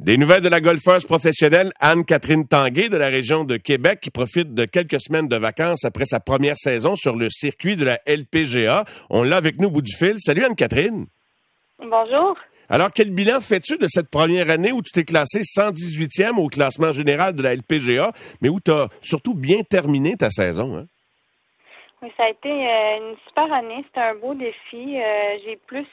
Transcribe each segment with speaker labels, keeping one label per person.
Speaker 1: Des nouvelles de la golfeuse professionnelle Anne-Catherine Tanguay de la région de Québec qui profite de quelques semaines de vacances après sa première saison sur le circuit de la LPGA. On l'a avec nous au bout du fil. Salut Anne-Catherine.
Speaker 2: Bonjour.
Speaker 1: Alors, quel bilan fais-tu de cette première année où tu t'es classé 118e au classement général de la LPGA, mais où tu as surtout bien terminé ta saison, hein?
Speaker 2: Oui, ça a été une super année. C'était un beau défi. J'ai plus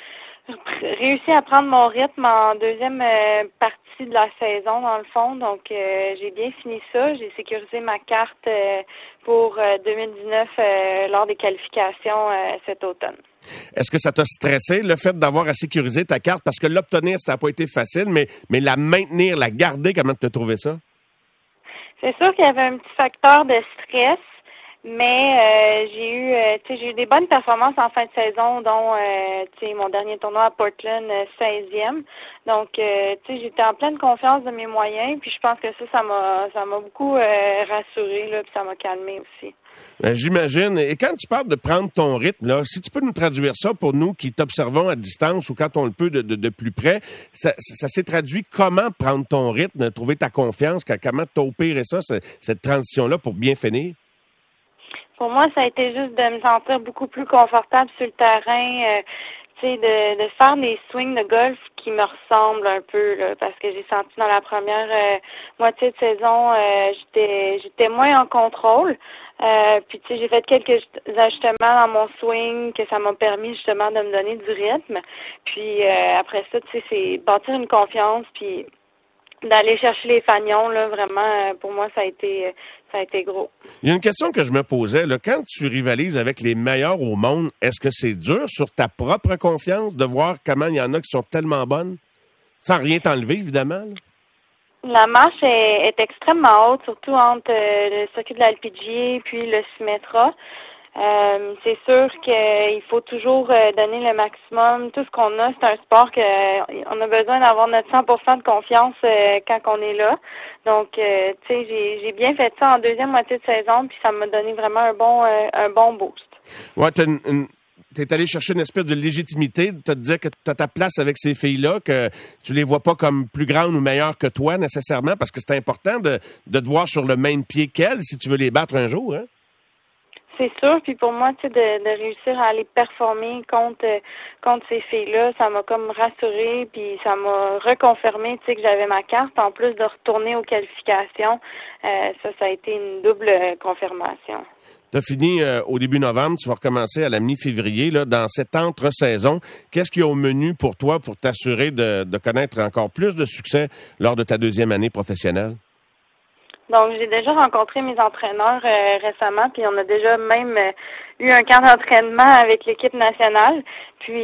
Speaker 2: réussi à prendre mon rythme en deuxième partie de la saison, dans le fond. Donc, j'ai bien fini ça. J'ai sécurisé ma carte pour 2019 lors des qualifications cet automne.
Speaker 1: Est-ce que ça t'a stressé, le fait d'avoir à sécuriser ta carte? Parce que l'obtenir, ça n'a pas été facile, mais la maintenir, la garder, comment tu as trouvé ça?
Speaker 2: C'est sûr qu'il y avait un petit facteur de stress. Mais j'ai eu des bonnes performances en fin de saison, dont mon dernier tournoi à Portland, 16e. Donc, j'étais en pleine confiance de mes moyens, puis je pense que ça m'a beaucoup rassurée, là, puis ça m'a calmée aussi.
Speaker 1: Ben, j'imagine. Et quand tu parles de prendre ton rythme, là, si tu peux nous traduire ça pour nous qui t'observons à distance ou quand on le peut de plus près, ça s'est traduit comment prendre ton rythme, trouver ta confiance, comment t'opérer ça, cette transition-là pour bien finir?
Speaker 2: Pour moi, ça a été juste de me sentir beaucoup plus confortable sur le terrain, de faire des swings de golf qui me ressemblent un peu, là, parce que j'ai senti dans la première moitié de saison, j'étais moins en contrôle. Puis j'ai fait quelques ajustements dans mon swing que ça m'a permis justement de me donner du rythme. Puis après ça, c'est bâtir une confiance, puis d'aller chercher les fanions, là, vraiment, pour moi, ça a été gros.
Speaker 1: Il y a une question que je me posais, là. Quand tu rivalises avec les meilleurs au monde, est-ce que c'est dur sur ta propre confiance de voir comment il y en a qui sont tellement bonnes? Sans rien t'enlever, évidemment, là.
Speaker 2: La marche est extrêmement haute, surtout entre le circuit de la LPGA puis le Symetra. C'est sûr qu'il faut toujours donner le maximum. Tout ce qu'on a, c'est un sport on a besoin d'avoir notre 100% de confiance quand on est là. Donc, j'ai bien fait ça en deuxième moitié de saison, puis ça m'a donné vraiment un bon boost.
Speaker 1: Ouais, t'es allé chercher une espèce de légitimité, de te dire que tu as ta place avec ces filles-là, que tu les vois pas comme plus grandes ou meilleures que toi nécessairement, parce que c'est important de te voir sur le même pied qu'elles si tu veux les battre un jour, hein?
Speaker 2: C'est sûr, puis pour moi, de réussir à aller performer contre ces filles-là, ça m'a comme rassurée, puis ça m'a reconfirmé, que j'avais ma carte, en plus de retourner aux qualifications. Ça a été une double confirmation.
Speaker 1: Tu as fini au début novembre, tu vas recommencer à la mi-février, là, dans cette entre-saison. Qu'est-ce qu'il y a au menu pour toi pour t'assurer de connaître encore plus de succès lors de ta deuxième année professionnelle?
Speaker 2: Donc, j'ai déjà rencontré mes entraîneurs récemment, puis on a déjà même eu un camp d'entraînement avec l'équipe nationale. Puis,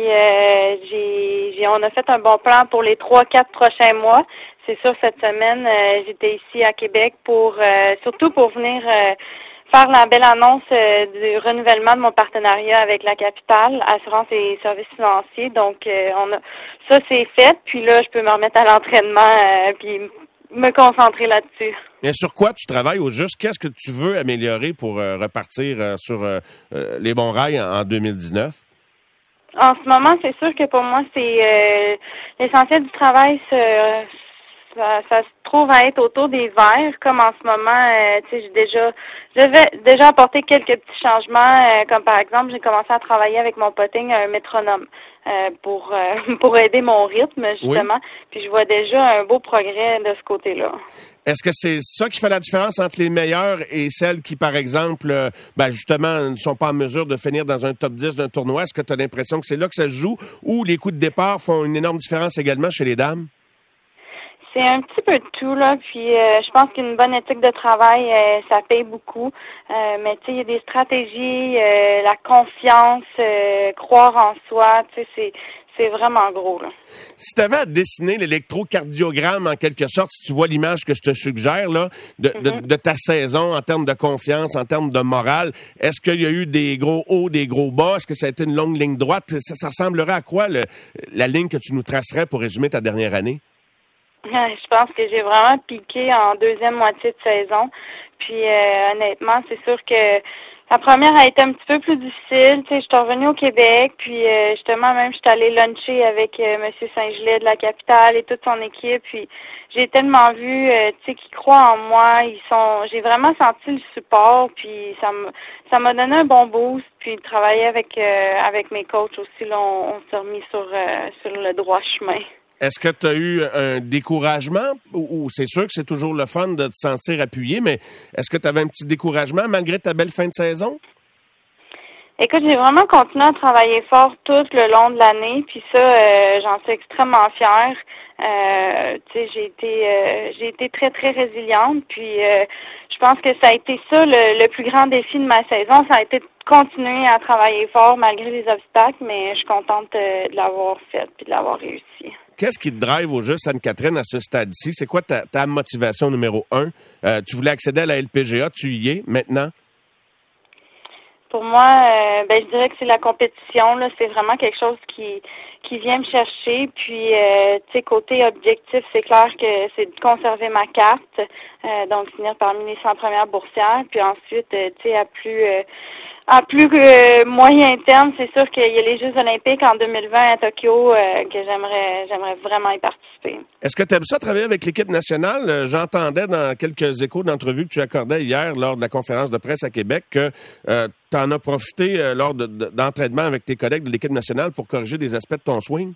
Speaker 2: on a fait un bon plan pour les 3-4 prochains mois. C'est sûr, cette semaine, j'étais ici à Québec surtout pour venir faire la belle annonce du renouvellement de mon partenariat avec la capitale, assurance et services financiers. Donc, ça c'est fait. Puis là, je peux me remettre à l'entraînement, puis me concentrer là-dessus.
Speaker 1: Et sur quoi tu travailles au juste? Qu'est-ce que tu veux améliorer pour repartir sur les bons rails en 2019?
Speaker 2: En ce moment, c'est sûr que pour moi, c'est l'essentiel du travail. Ça se trouve à être autour des verres, comme en ce moment, j'avais déjà apporté quelques petits changements, comme par exemple, j'ai commencé à travailler avec mon putting un métronome pour aider mon rythme, justement. Oui. Puis je vois déjà un beau progrès de ce côté-là.
Speaker 1: Est-ce que c'est ça qui fait la différence entre les meilleurs et celles qui, par exemple, justement, ne sont pas en mesure de finir dans un top 10 d'un tournoi? Est-ce que tu as l'impression que c'est là que ça se joue ou les coups de départ font une énorme différence également chez les dames?
Speaker 2: C'est un petit peu de tout, là. Puis je pense qu'une bonne éthique de travail, ça paye beaucoup. Mais tu sais, il y a des stratégies, la confiance, croire en soi, tu sais, c'est vraiment gros, là.
Speaker 1: Si tu avais à dessiner l'électrocardiogramme, en quelque sorte, si tu vois l'image que je te suggère, là, de ta saison en termes de confiance, en termes de morale, est-ce qu'il y a eu des gros hauts, des gros bas? Est-ce que ça a été une longue ligne droite? Ça ressemblerait à quoi, la ligne que tu nous tracerais pour résumer ta dernière année?
Speaker 2: Je pense que j'ai vraiment piqué en deuxième moitié de saison. Puis honnêtement, c'est sûr que La première a été un petit peu plus difficile. Tu sais, je suis revenue au Québec, puis justement, même, je suis allée luncher avec Monsieur Saint-Gelais de la capitale et toute son équipe, puis j'ai tellement vu, tu sais, qu'ils croient en moi. J'ai vraiment senti le support, puis ça m'a donné un bon boost. Puis travailler avec mes coachs aussi, là, on s'est remis sur le droit chemin.
Speaker 1: Est-ce que tu as eu un découragement ou c'est sûr que c'est toujours le fun de te sentir appuyé, mais est-ce que tu avais un petit découragement malgré ta belle fin de saison?
Speaker 2: Écoute, j'ai vraiment continué à travailler fort tout le long de l'année, puis ça, j'en suis extrêmement fière. Tu sais, j'ai été très, très résiliente, puis je pense que ça a été ça le plus grand défi de ma saison, ça a été de continuer à travailler fort malgré les obstacles, mais je suis contente de l'avoir fait puis de l'avoir réussi.
Speaker 1: Qu'est-ce qui te drive au juste, Anne-Catherine, à ce stade-ci? C'est quoi ta motivation numéro 1? Tu voulais accéder à la LPGA, tu y es maintenant?
Speaker 2: Pour moi, je dirais que c'est la compétition. Là, c'est vraiment quelque chose qui vient me chercher. Puis, tu sais, côté objectif, c'est clair que c'est de conserver ma carte, donc finir parmi les 100 premières boursières. Puis ensuite, tu sais, à plus moyen terme, c'est sûr qu'il y a les Jeux olympiques en 2020 à Tokyo que j'aimerais vraiment y participer.
Speaker 1: Est-ce que tu aimes ça travailler avec l'équipe nationale? J'entendais dans quelques échos d'entrevues que tu accordais hier lors de la conférence de presse à Québec que tu en as profité lors d'entraînement avec tes collègues de l'équipe nationale pour corriger des aspects de ton swing?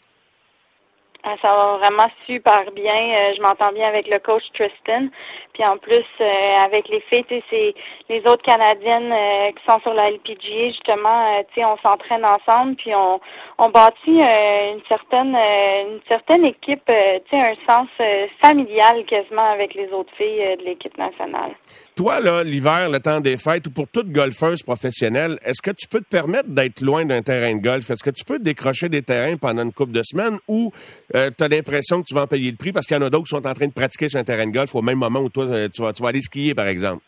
Speaker 2: Ça va vraiment super bien. Je m'entends bien avec le coach Tristan. Puis en plus, avec les filles, c'est les autres Canadiennes qui sont sur la LPGA, justement, on s'entraîne ensemble, puis on bâtit une certaine équipe, un sens familial quasiment avec les autres filles de l'équipe nationale.
Speaker 1: Toi, là, l'hiver, le temps des fêtes, ou pour toute golfeuse professionnelle, est-ce que tu peux te permettre d'être loin d'un terrain de golf? Est-ce que tu peux décrocher des terrains pendant une couple de semaines ou tu as l'impression que tu vas en payer le prix parce qu'il y en a d'autres qui sont en train de pratiquer sur un terrain de golf au même moment où toi, tu vas aller skier, par exemple?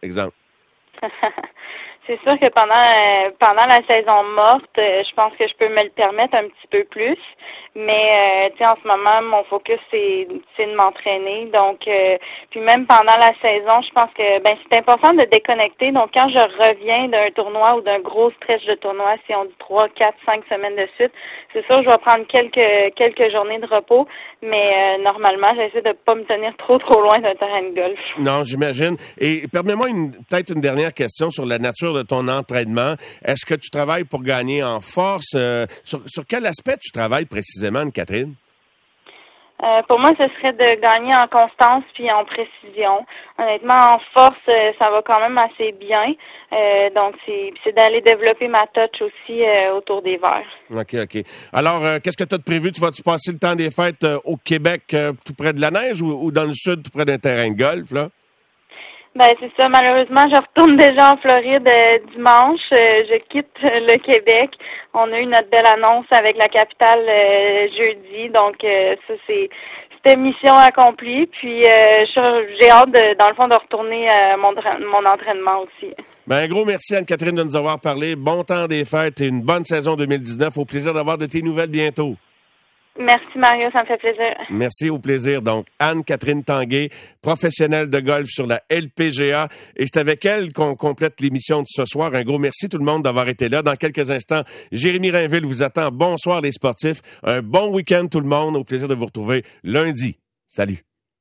Speaker 2: C'est sûr que pendant la saison morte, je pense que je peux me le permettre un petit peu plus. Mais tu sais, en ce moment, mon focus c'est de m'entraîner. Donc puis même pendant la saison, je pense que c'est important de déconnecter. Donc quand je reviens d'un tournoi ou d'un gros stretch de tournoi, si on dit 3, 4, 5 semaines de suite, c'est sûr je vais prendre quelques journées de repos, mais normalement, j'essaie de pas me tenir trop loin d'un terrain de golf.
Speaker 1: Non, j'imagine. Et permets-moi peut-être une dernière question sur la nature de ton entraînement. Est-ce que tu travailles pour gagner en force? Sur quel aspect tu travailles précisément, Anne-Catherine?
Speaker 2: Pour moi, ce serait de gagner en constance puis en précision. Honnêtement, en force, ça va quand même assez bien. Donc, c'est d'aller développer ma touch aussi autour des verres. OK.
Speaker 1: Alors, qu'est-ce que tu as de prévu? Tu passer le temps des fêtes au Québec, tout près de la neige ou dans le sud, tout près d'un terrain de golf, là?
Speaker 2: C'est ça. Malheureusement, je retourne déjà en Floride dimanche. Je quitte le Québec. On a eu notre belle annonce avec la capitale jeudi. Donc, ça, c'était mission accomplie. Puis, j'ai hâte, dans le fond, de retourner mon entraînement aussi.
Speaker 1: Un gros merci, Anne-Catherine, de nous avoir parlé. Bon temps des fêtes et une bonne saison 2019. Au plaisir d'avoir de tes nouvelles bientôt.
Speaker 2: Merci, Mario. Ça me fait plaisir.
Speaker 1: Merci, au plaisir. Donc, Anne-Catherine Tanguay, professionnelle de golf sur la LPGA. Et c'est avec elle qu'on complète l'émission de ce soir. Un gros merci tout le monde d'avoir été là. Dans quelques instants, Jérémy Rainville vous attend. Bonsoir les sportifs. Un bon week-end tout le monde. Au plaisir de vous retrouver lundi. Salut.